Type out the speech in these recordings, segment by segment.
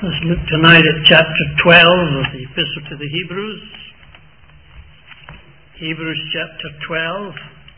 Let's look tonight at chapter 12 of the Epistle to the Hebrews. Hebrews chapter 12.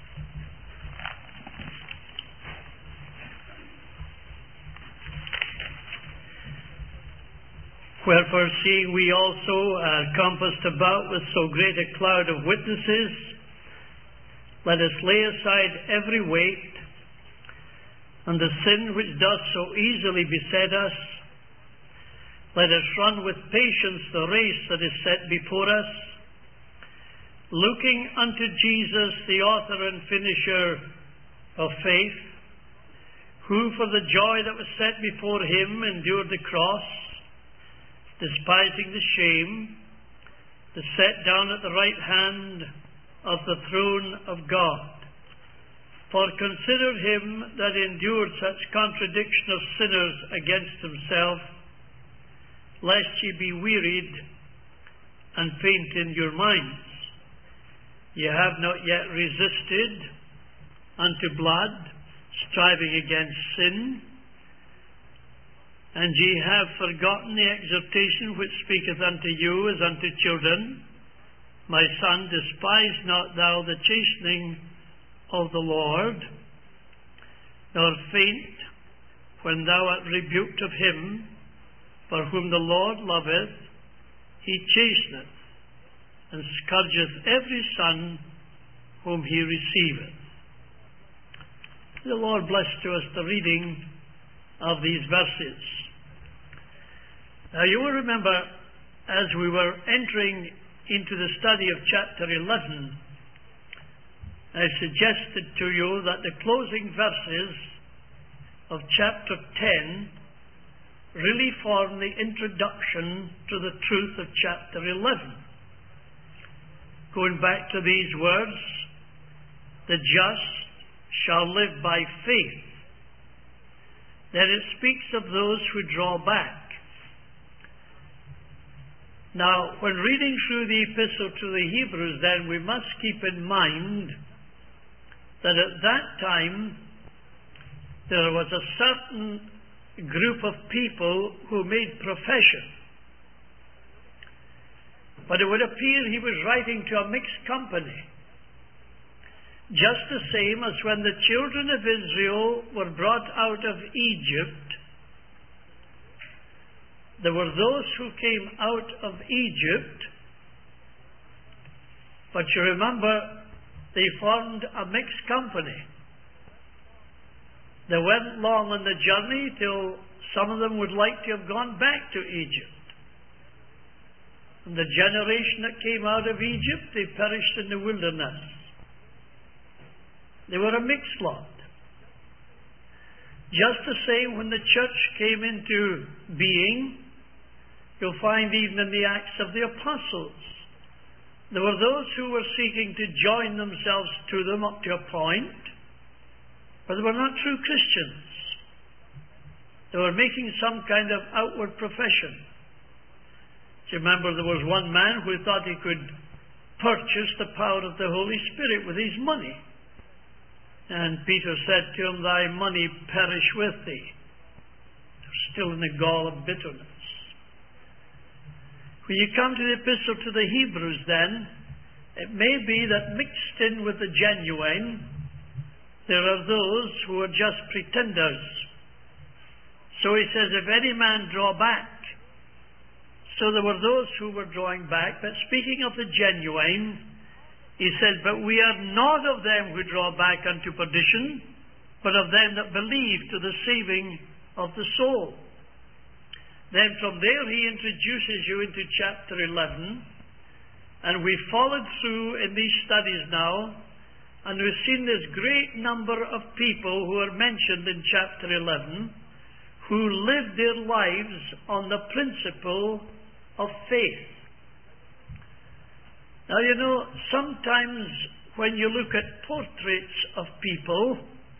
Wherefore, seeing we also are compassed about with so great a cloud of witnesses, let us lay aside every weight and the sin which doth so easily beset us. Let us run with patience the race that is set before us, looking unto Jesus, the author and finisher of faith, who for the joy that was set before him endured the cross, despising the shame, is set down at the right hand of the throne of God. For consider him that endured such contradiction of sinners against himself, lest ye be wearied and faint in your minds. Ye have not yet resisted unto blood, striving against sin, and ye have forgotten the exhortation which speaketh unto you as unto children. My son, despise not thou the chastening of the Lord, nor faint when thou art rebuked of him. For whom the Lord loveth, he chasteneth, and scourgeth every son whom he receiveth. The Lord bless to us the reading of these verses. Now you will remember, as we were entering into the study of chapter 11, I suggested to you that the closing verses of chapter 10 really form the introduction to the truth of chapter 11. Going back to these words, the just shall live by faith. Then it speaks of those who draw back. Now, when reading through the Epistle to the Hebrews, then we must keep in mind that at that time there was a certain group of people who made profession. But it would appear he was writing to a mixed company. Just the same as when the children of Israel were brought out of Egypt, there were those who came out of Egypt, but you remember they formed a mixed company. They weren't long on the journey till some of them would like to have gone back to Egypt. And the generation that came out of Egypt, they perished in the wilderness. They were a mixed lot. Just the same when the church came into being, you'll find even in the Acts of the Apostles, there were those who were seeking to join themselves to them up to a point, but they were not true Christians. They were making some kind of outward profession. Do you remember there was one man who thought he could purchase the power of the Holy Spirit with his money? And Peter said to him, "Thy money perish with thee." They're still in the gall of bitterness. When you come to the Epistle to the Hebrews then, it may be that mixed in with the genuine, there are those who are just pretenders. So he says, if any man draw back. So there were those who were drawing back, but speaking of the genuine, he said, but we are not of them who draw back unto perdition, but of them that believe to the saving of the soul. Then from there he introduces you into chapter 11, and we followed through in these studies now, and we've seen this great number of people who are mentioned in chapter 11 who lived their lives on the principle of faith. Now, you know, sometimes when you look at portraits of people,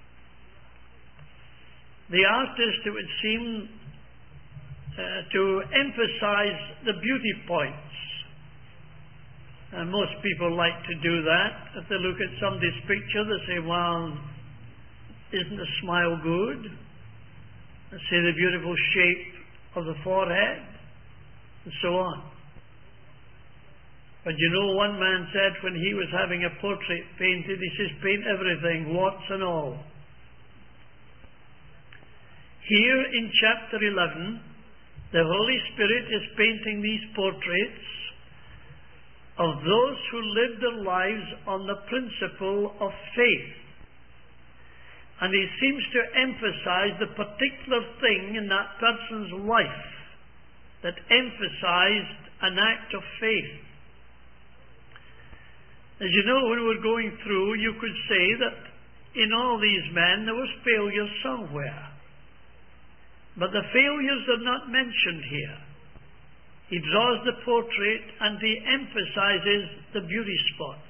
the artist, it would seem, to emphasize the beauty points. And most people like to do that. If they look at somebody's picture, they say, well, isn't the smile good? They say the beautiful shape of the forehead, and so on. But you know, one man said when he was having a portrait painted, he says, paint everything, warts and all. Here in chapter 11, the Holy Spirit is painting these portraits of those who lived their lives on the principle of faith. And he seems to emphasize the particular thing in that person's life that emphasized an act of faith. As you know, when we're going through, you could say that in all these men there was failure somewhere. But the failures are not mentioned here. He draws the portrait and he emphasizes the beauty spots.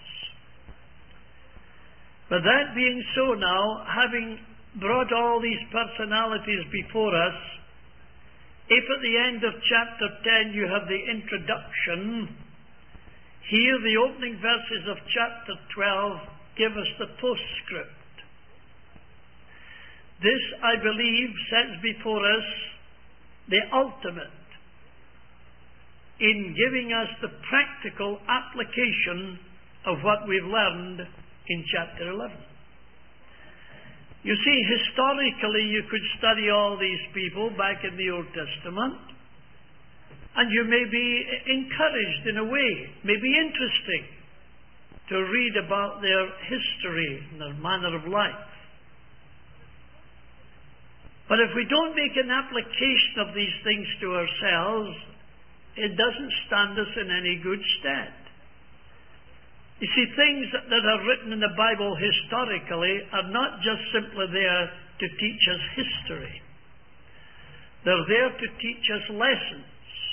But that being so now, having brought all these personalities before us, if at the end of chapter 10 you have the introduction, here the opening verses of chapter 12 give us the postscript. This, I believe, sets before us the ultimate in giving us the practical application of what we've learned in chapter 11. You see, historically you could study all these people back in the Old Testament, and you may be encouraged in a way, may be interesting to read about their history and their manner of life. But if we don't make an application of these things to ourselves, it doesn't stand us in any good stead. You see, things that are written in the Bible historically are not just simply there to teach us history. They're there to teach us lessons.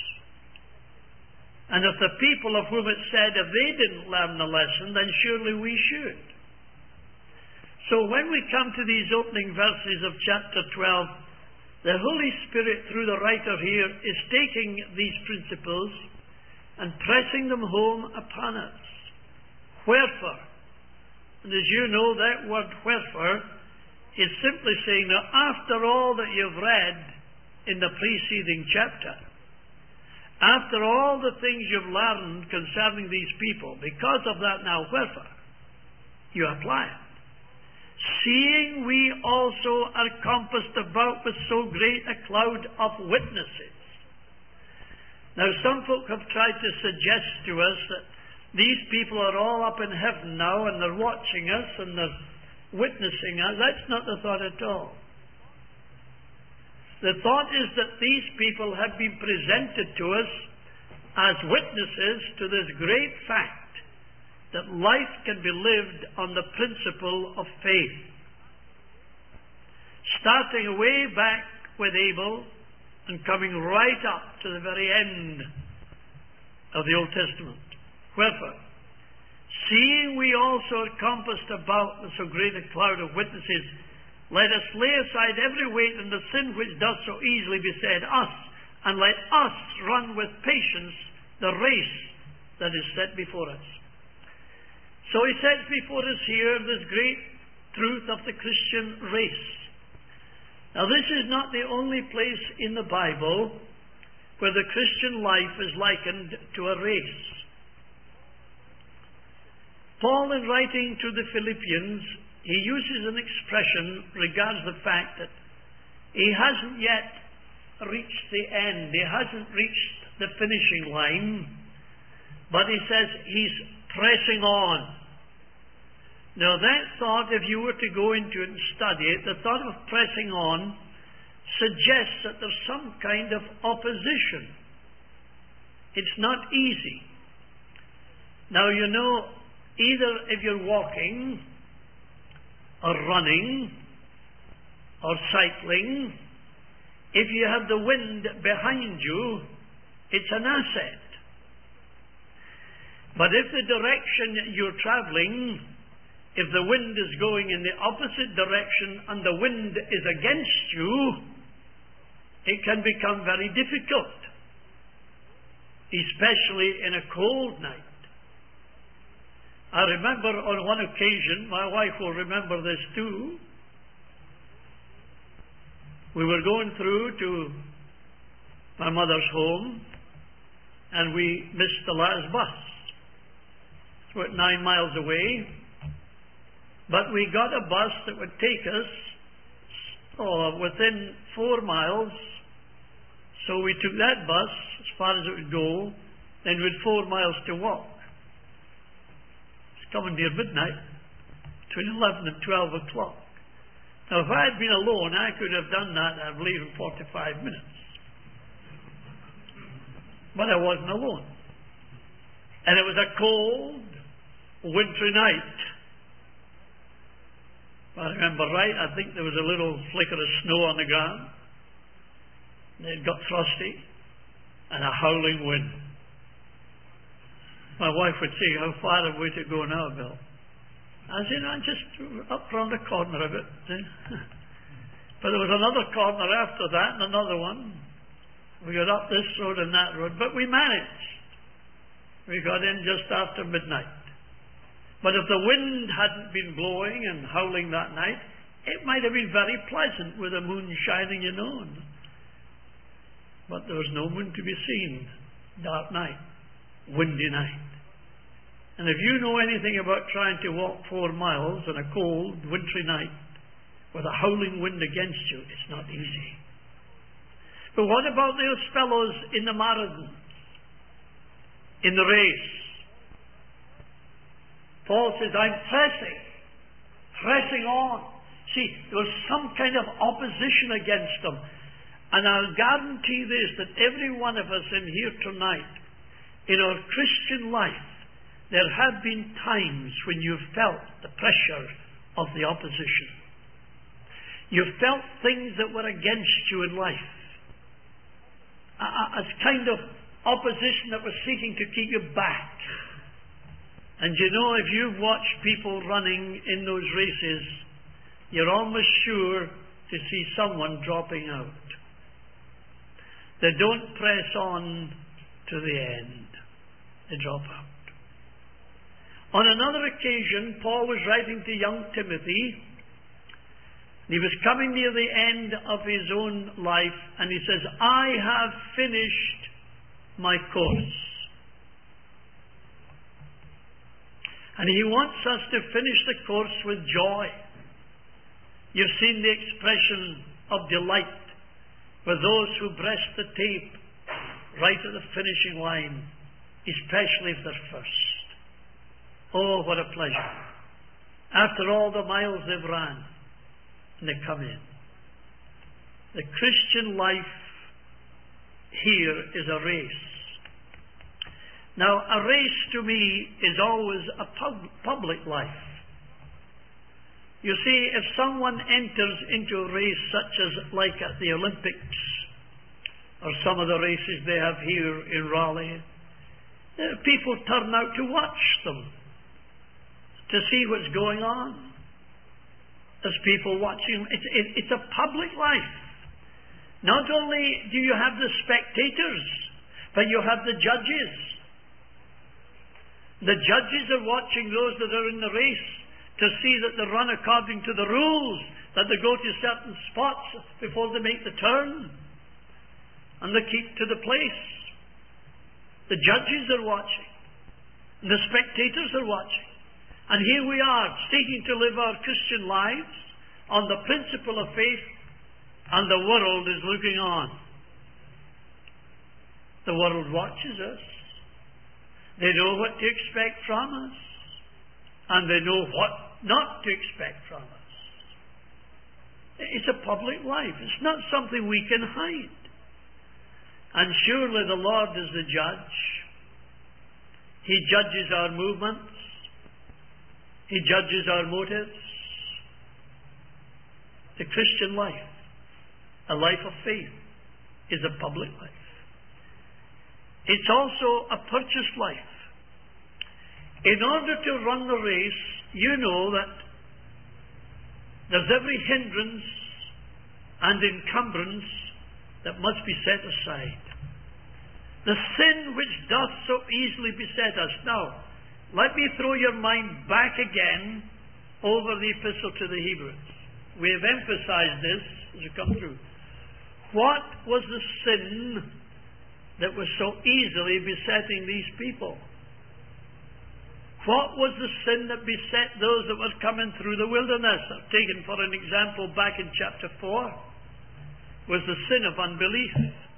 And if the people of whom it's said, if they didn't learn the lesson, then surely we should. So when we come to these opening verses of chapter 12, the Holy Spirit, through the writer here, is taking these principles and pressing them home upon us. Wherefore, and as you know, that word wherefore is simply saying that after all that you've read in the preceding chapter, after all the things you've learned concerning these people, because of that now, wherefore, you apply it. Seeing we also are compassed about with so great a cloud of witnesses. Now, some folk have tried to suggest to us that these people are all up in heaven now and they're watching us and they're witnessing us. That's not the thought at all. The thought is that these people have been presented to us as witnesses to this great fact that life can be lived on the principle of faith. Starting way back with Abel and coming right up to the very end of the Old Testament. Wherefore, seeing we also are compassed about with so great a cloud of witnesses, let us lay aside every weight and the sin which does so easily beset us, and let us run with patience the race that is set before us. So he sets before us here this great truth of the Christian race. Now, this is not the only place in the Bible where the Christian life is likened to a race. Paul, in writing to the Philippians, he uses an expression regards the fact that he hasn't yet reached the end. He hasn't reached the finishing line, but he says he's pressing on. Now, that thought, if you were to go into it and study it, the thought of pressing on suggests that there's some kind of opposition. It's not easy. Now, you know, either if you're walking or running or cycling, if you have the wind behind you, it's an asset. But if the direction you're traveling, if the wind is going in the opposite direction and the wind is against you, it can become very difficult, especially in a cold night. I remember on one occasion, my wife will remember this too, we were going through to my mother's home, and we missed the last bus. It's about 9 miles away, but we got a bus that would take us within 4 miles. So we took that bus as far as it would go, then we had 4 miles to walk. It's coming near midnight, between 11 and 12 o'clock. Now, if I had been alone, I could have done that, I believe, in 45 minutes. But I wasn't alone. And it was a cold, wintry night. If I remember right, I think there was a little flicker of snow on the ground. It got frosty, and a howling wind. My wife would say, "How far have we to go now, Bill?" I said, "I'm just up round the corner of it." But there was another corner after that, and another one. We got up this road and that road, but we managed. We got in just after midnight. But if the wind hadn't been blowing and howling that night, it might have been very pleasant with the moon shining, you know. But there was no moon to be seen. Dark night. Windy night. And if you know anything about trying to walk 4 miles on a cold, wintry night with a howling wind against you, it's not easy. But what about those fellows in the marathon, in the race? Paul says, I'm pressing on. See, there was some kind of opposition against them. And I'll guarantee this, that every one of us in here tonight, in our Christian life, there have been times when you've felt the pressure of the opposition. You've felt things that were against you in life. As kind of opposition that was seeking to keep you back. And you know, if you've watched people running in those races, you're almost sure to see someone dropping out. They don't press on to the end. They drop out. On another occasion, Paul was writing to young Timothy. He was coming near the end of his own life, and he says, I have finished my course. And he wants us to finish the course with joy. You've seen the expression of delight for those who breast the tape right at the finishing line, especially if they're first. Oh, what a pleasure. After all the miles they've ran, and they come in. The Christian life here is a race. Now, a race to me is always a public life. You see, if someone enters into a race such as like at the Olympics, or some of the races they have here in Raleigh, people turn out to watch them, to see what's going on. There's people watching. It's a public life. Not only do you have the spectators, but you have the judges. The judges are watching those that are in the race to see that they run according to the rules, that they go to certain spots before they make the turn, and they keep to the place. The judges are watching, and the spectators are watching. And here we are, seeking to live our Christian lives on the principle of faith, and the world is looking on. The world watches us. They know what to expect from us, and they know what not to expect from us. It's a public life. It's not something we can hide. And surely the Lord is the judge. He judges our movements. He judges our motives. The Christian life, a life of faith, is a public life. It's also a purchased life. In order to run the race, you know that there's every hindrance and encumbrance that must be set aside. The sin which doth so easily beset us. Now, let me throw your mind back again over the epistle to the Hebrews. We have emphasized this as we come through. What was the sin that was so easily besetting these people? What was the sin that beset those that were coming through the wilderness? I've taken for an example back in chapter 4, was the sin of unbelief.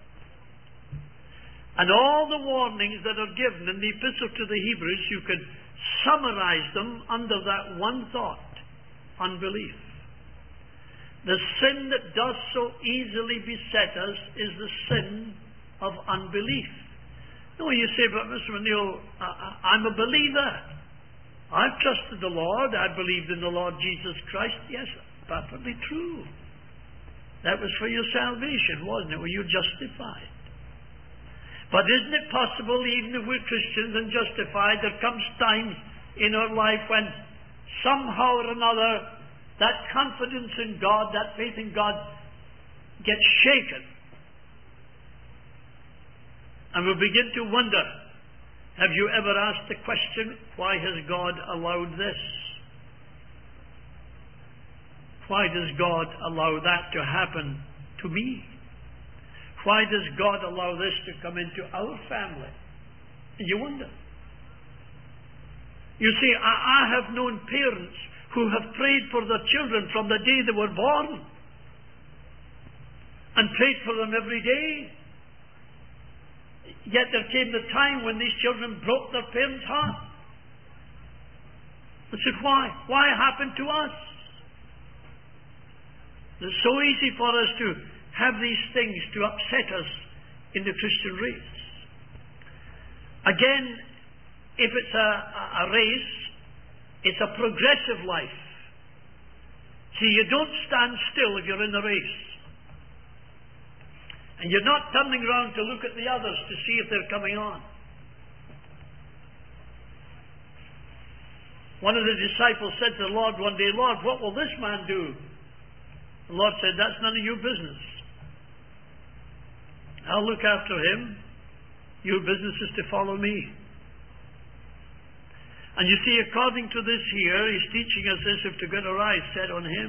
And all the warnings that are given in the Epistle to the Hebrews, you could summarize them under that one thought: unbelief. The sin that does so easily beset us is the sin of unbelief. No, you say, but Mr. O'Neill, I'm a believer. I've trusted the Lord. I believed in the Lord Jesus Christ. Yes, perfectly true. That was for your salvation, wasn't it? Were you justified? But isn't it possible, even if we're Christians and justified, there comes times in our life when somehow or another that confidence in God, that faith in God, gets shaken? And we begin to wonder, have you ever asked the question, why has God allowed this? Why does God allow that to happen to me? Why does God allow this to come into our family? And you wonder. You see, I have known parents who have prayed for their children from the day they were born, and prayed for them every day. Yet there came the time when these children broke their parents' heart. I said, why? Why happened to us? It's so easy for us to have these things to upset us in the Christian race. Again, if it's a race, it's a progressive life. See, you don't stand still if you're in a race. And you're not turning around to look at the others to see if they're coming on. One of the disciples said to the Lord one day, Lord, what will this man do? The Lord said, that's none of your business. I'll look after him. Your business is to follow me. And you see, according to this here, he's teaching us this: if to get our eyes set on him.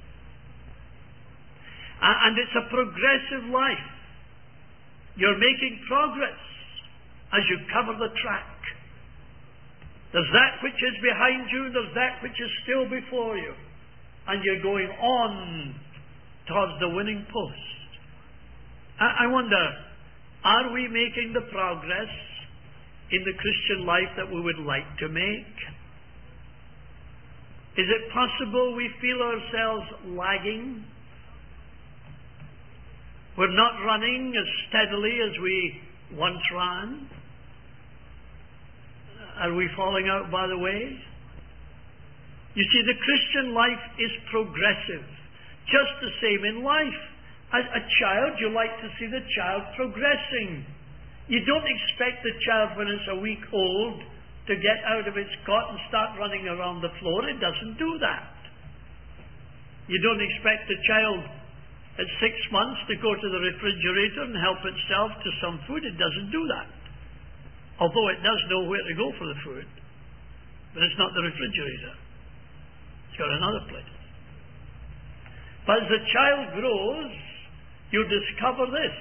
And it's a progressive life. You're making progress as you cover the track. There's that which is behind you, there's that which is still before you. And you're going on towards the winning post. I wonder, are we making the progress in the Christian life that we would like to make? Is it possible we feel ourselves lagging? We're not running as steadily as we once ran? Are we falling out by the way? You see, the Christian life is progressive. Just the same in life. As a child, you like to see the child progressing. You don't expect the child when it's a week old to get out of its cot and start running around the floor. It doesn't do that. You don't expect the child at 6 months to go to the refrigerator and help itself to some food. It doesn't do that. Although it does know where to go for the food. But it's not the refrigerator. It's got another place. But as the child grows, you discover this: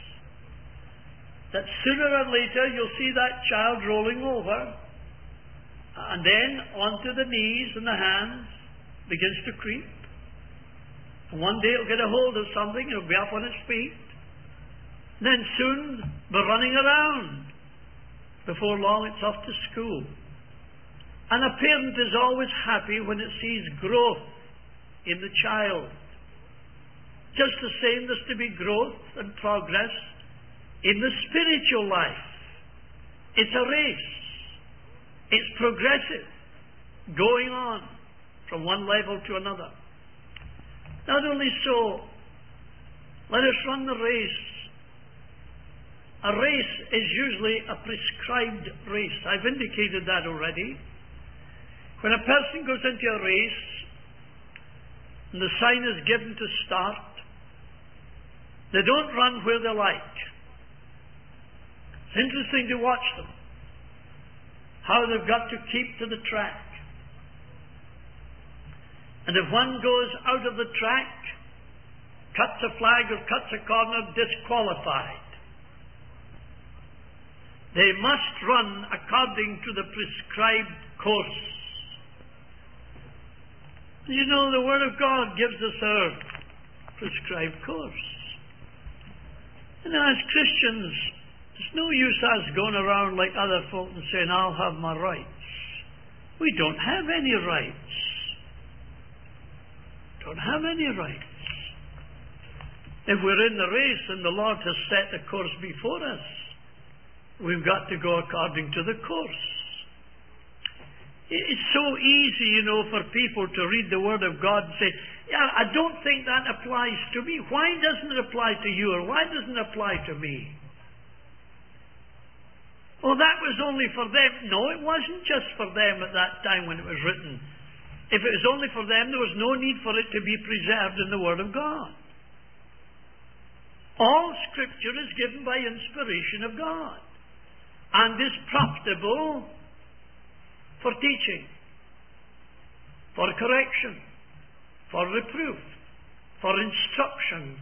that sooner or later you'll see that child rolling over, and then onto the knees and the hands, begins to creep. And one day it'll get a hold of something, it'll be up on its feet. And then soon be running around. Before long it's off to school. And a parent is always happy when it sees growth in the child. Just the same, there's to be growth and progress in the spiritual life. It's a race. It's progressive, going on from one level to another. Not only so, let us run the race. A race is usually a prescribed race. I've indicated that already. When a person goes into a race and the sign is given to start, they don't run where they like. It's interesting to watch them, how they've got to keep to the track. And if one goes out of the track, cuts a flag or cuts a corner, disqualified. They must run according to the prescribed course. You know, the Word of God gives us our prescribed course. And as Christians, there's no use us going around like other folk and saying, I'll have my rights. We don't have any rights. Don't have any rights. If we're in the race and the Lord has set the course before us, we've got to go according to the course. It's so easy, you know, for people to read the Word of God and say, yeah, I don't think that applies to me. Why doesn't it apply to you? Or why doesn't it apply to me? Oh, that was only for them. No, it wasn't just for them at that time when it was written. If it was only for them, there was no need for it to be preserved in the Word of God. All Scripture is given by inspiration of God and is profitable for teaching, for correction, for reproof, for instruction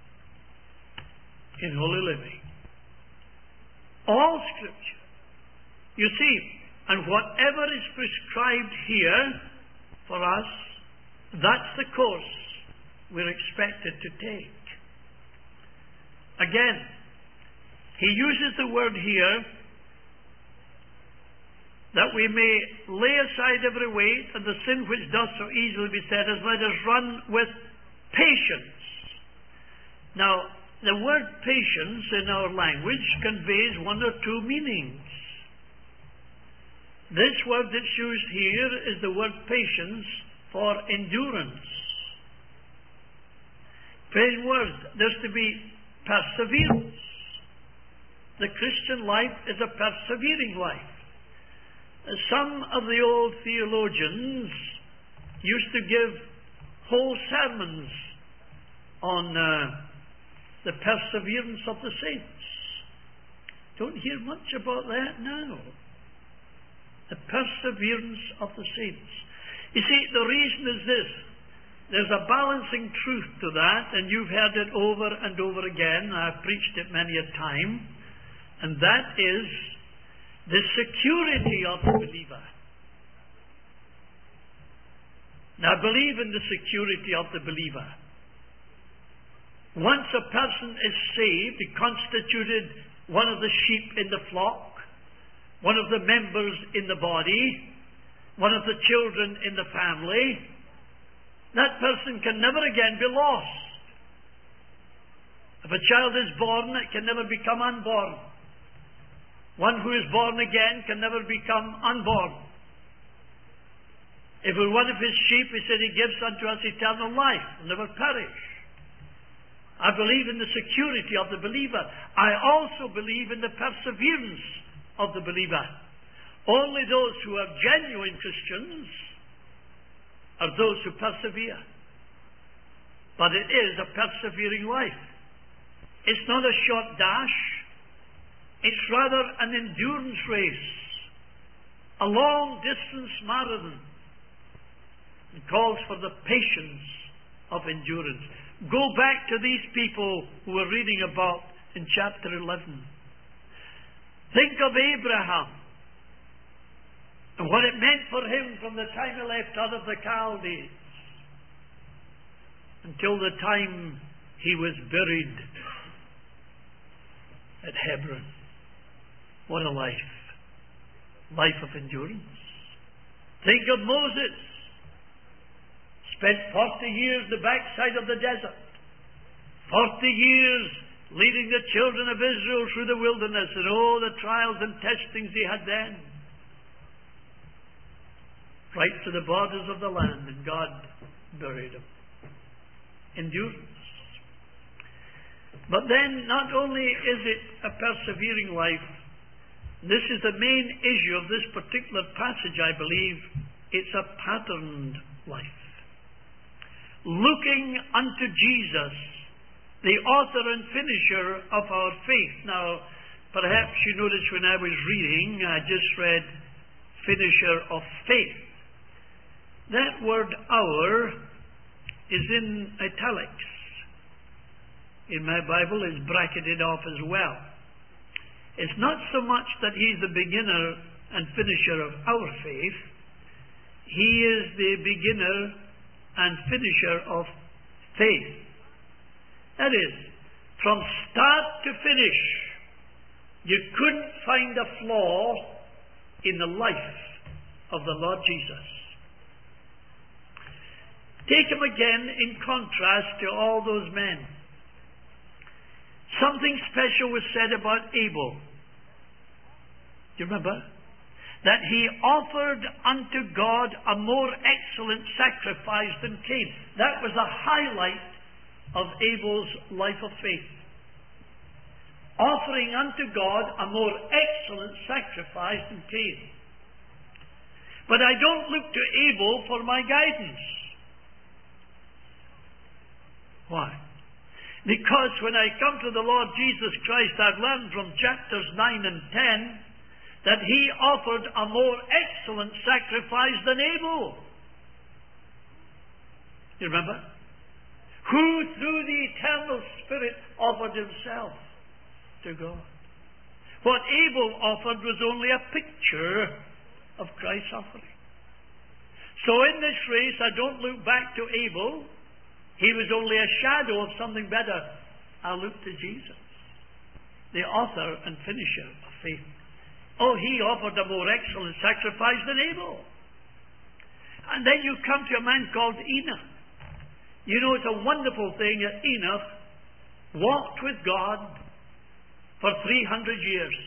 in holy living. All Scripture. You see, and whatever is prescribed here for us, that's the course we're expected to take. Again, he uses the word here that we may lay aside every weight and the sin which does so easily beset us, let us run with patience. Now, the word patience in our language conveys one or two meanings. This word that's used here is the word patience for endurance. Plain words, there's to be perseverance. The Christian life is a persevering life. Some of the old theologians used to give whole sermons on the perseverance of the saints. Don't hear much about that now. The perseverance of the saints. You see, the reason is this. There's a balancing truth to that, and you've heard it over and over again. I've preached it many a time. And that is the security of the believer. Now, believe in the security of the believer. Once a person is saved, he constituted one of the sheep in the flock, one of the members in the body, one of the children in the family. That person can never again be lost. If a child is born, it can never become unborn. One who is born again can never become unborn. If we're one of his sheep, he said he gives unto us eternal life, will never perish. I believe in the security of the believer. I also believe in the perseverance of the believer. Only those who are genuine Christians are those who persevere. But it is a persevering life. It's not a short dash. It's rather an endurance race, a long distance marathon. It calls for the patience of endurance. Go back to these people who we're reading about in chapter 11. Think of Abraham and what it meant for him from the time he left out of the Chaldees until the time he was buried at Hebron. What a life. Life of endurance. Think of Moses. Spent 40 years the backside of the desert. 40 years leading the children of Israel through the wilderness, and all the trials and testings he had then. Right to the borders of the land, and God buried him. Endurance. But then, not only is it a persevering life, this is the main issue of this particular passage, I believe, it's a patterned life. Looking unto Jesus, the author and finisher of our faith. Now, perhaps you noticed when I was reading, I just read finisher of faith. That word our is in italics. In my Bible is bracketed off as well. It's not so much that he's the beginner and finisher of our faith. He is the beginner and finisher of faith. That is, from start to finish, you couldn't find a flaw in the life of the Lord Jesus. Take him again in contrast to all those men. Something special was said about Abel. Do you remember? That he offered unto God a more excellent sacrifice than Cain. That was the highlight of Abel's life of faith. Offering unto God a more excellent sacrifice than Cain. But I don't look to Abel for my guidance. Why? Because when I come to the Lord Jesus Christ, I've learned from chapters 9 and 10 that he offered a more excellent sacrifice than Abel. You remember? Who through the eternal Spirit offered himself to God. What Abel offered was only a picture of Christ's offering. So in this race, I don't look back to Abel. He was only a shadow of something better. I look to Jesus, the author and finisher of faith. Oh, he offered a more excellent sacrifice than Abel. And then you come to a man called Enoch. You know, it's a wonderful thing that Enoch walked with God for 300 years.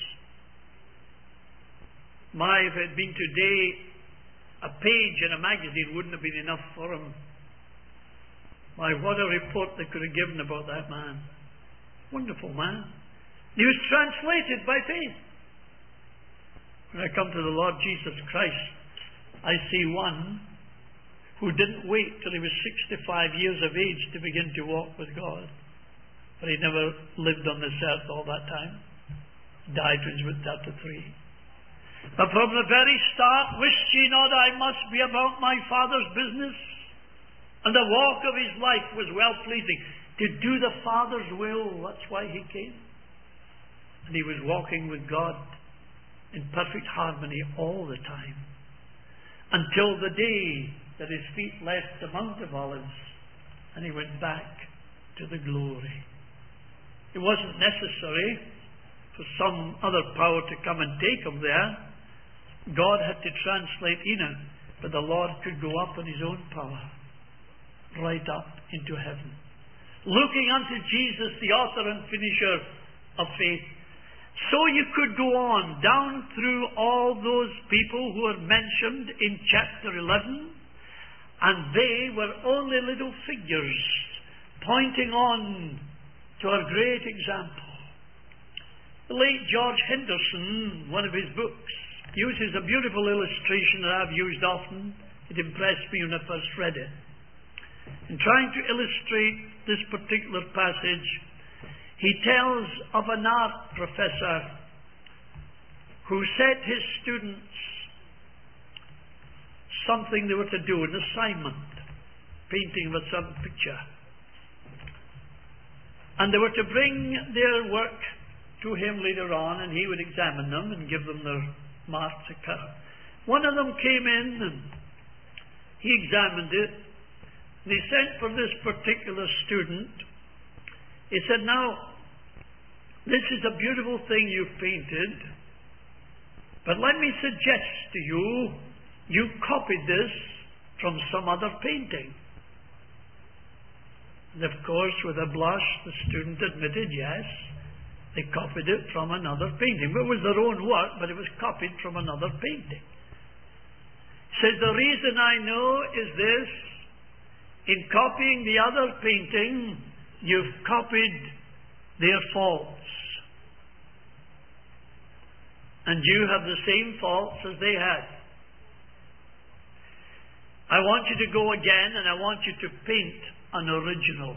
If it had been today, a page in a magazine wouldn't have been enough for him. What a report they could have given about that man. Wonderful man. He was translated by faith. When I come to the Lord Jesus Christ, I see one who didn't wait till he was 65 years of age to begin to walk with God. But he never lived on this earth all that time. Died when he was 33. But from the very start, wished ye not I must be about my Father's business? And the walk of his life was well-pleasing. To do the Father's will, that's why he came. And he was walking with God in perfect harmony all the time. Until the day that his feet left the Mount of Olives and he went back to the glory. It wasn't necessary for some other power to come and take him there. God had to translate Enoch, but the Lord could go up in his own power, right up into heaven. Looking unto Jesus, the author and finisher of faith. So you could go on down through all those people who are mentioned in chapter 11, and they were only little figures pointing on to a great example. The late George Henderson, one of his books, uses a beautiful illustration that I've used often. It impressed me when I first read it. In trying to illustrate this particular passage, he tells of an art professor who set his students something they were to do, an assignment, painting of a certain picture. And they were to bring their work to him later on, and he would examine them and give them their marks of colour. One of them came in and he examined it, and he sent for this particular student. He said, now, this is a beautiful thing you've painted, but let me suggest to you, you copied this from some other painting. And of course, with a blush, the student admitted, yes, they copied it from another painting. It was their own work, but it was copied from another painting. He says, the reason I know is this: in copying the other painting, you've copied their faults. And you have the same faults as they had. I want you to go again, and I want you to paint an original.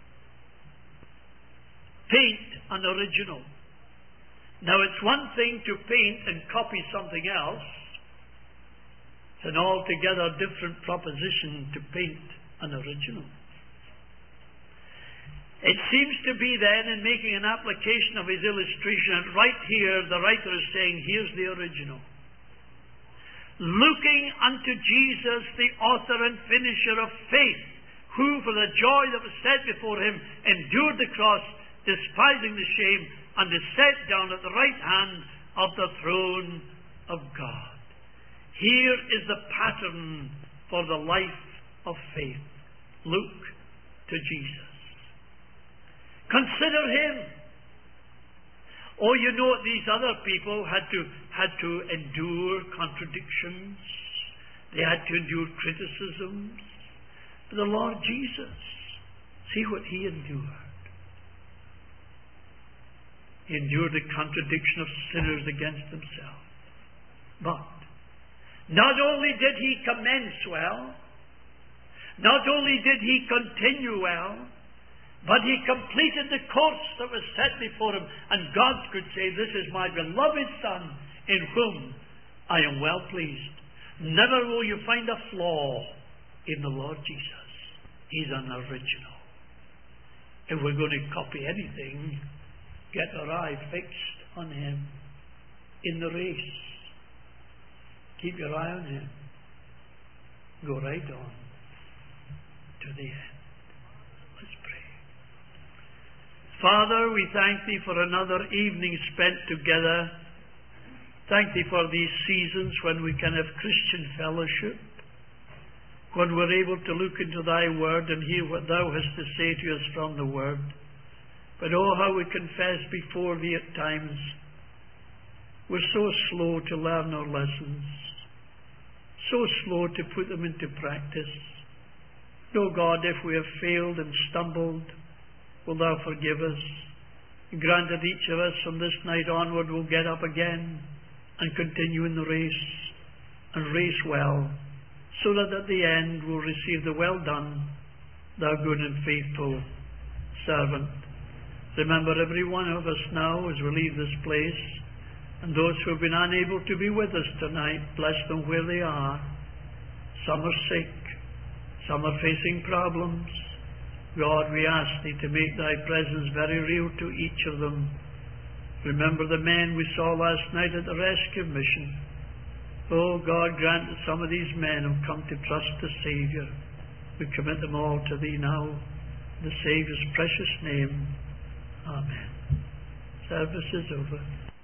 Paint an original. Now, it's one thing to paint and copy something else. It's an altogether different proposition to paint an original. It seems to be then, in making an application of his illustration, and right here the writer is saying, here's the original. Looking unto Jesus, the author and finisher of faith, who for the joy that was set before him endured the cross, despising the shame, and is set down at the right hand of the throne of God. Here is the pattern for the life of faith. Look to Jesus. Consider him. Oh, you know, these other people had to endure contradictions. They had to endure criticisms. But the Lord Jesus, see what he endured. He endured the contradiction of sinners against himself. But not only did he commence well, not only did he continue well, but he completed the course that was set before him. And God could say, this is my beloved Son, in whom I am well pleased. Never will you find a flaw in the Lord Jesus. He's an original. If we're going to copy anything, get our eye fixed on him in the race. Keep your eye on him. Go right on to the end. Let's pray. Father, we thank thee for another evening spent together. Thank thee for these seasons when we can have Christian fellowship, when we're able to look into thy word and hear what thou hast to say to us from the word. But oh, how we confess before thee at times we're so slow to learn our lessons, so slow to put them into practice. Oh God, if we have failed and stumbled, will thou forgive us? Grant that each of us from this night onward will get up again and continue in the race, and race well, so that at the end we'll receive the well done, thou good and faithful servant. Remember every one of us now as we leave this place, and those who have been unable to be with us tonight, bless them where they are. Some are sick, some are facing problems. God, we ask thee to make thy presence very real to each of them. Remember the men we saw last night at the rescue mission. Oh God, grant that some of these men have come to trust the Saviour. We commit them all to thee now. In the Saviour's precious name. Amen. Service is over.